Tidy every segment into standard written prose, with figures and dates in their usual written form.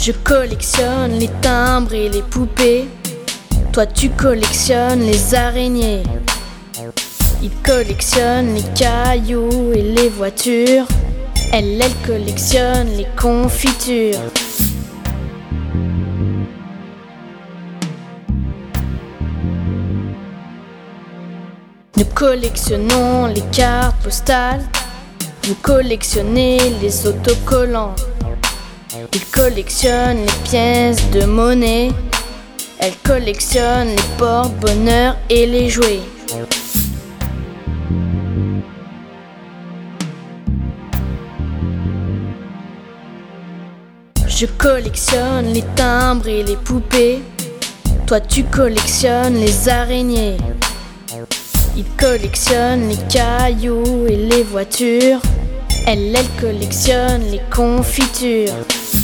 Je collectionne les timbres et les poupées. Toi tu collectionnes les araignées. Il collectionne les cailloux et les voitures. Elle collectionne les confitures. Nous collectionnons les cartes postales. Vous collectionnez les autocollants. Il collectionne les pièces de monnaie. Elle collectionne les porte-bonheur et les jouets. Je collectionne les timbres et les poupées. Toi tu collectionnes les araignées. Il collectionne les cailloux et les voitures. Elle collectionne les confitures.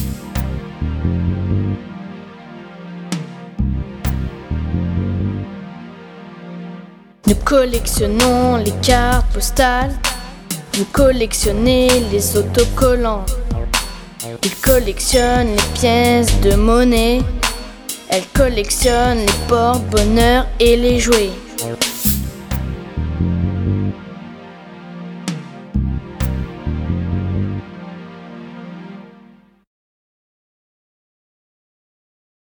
Nous collectionnons les cartes postales. Vous collectionnez les autocollants. Il collectionne les pièces de monnaie. Elle collectionne les porte-bonheur et les jouets.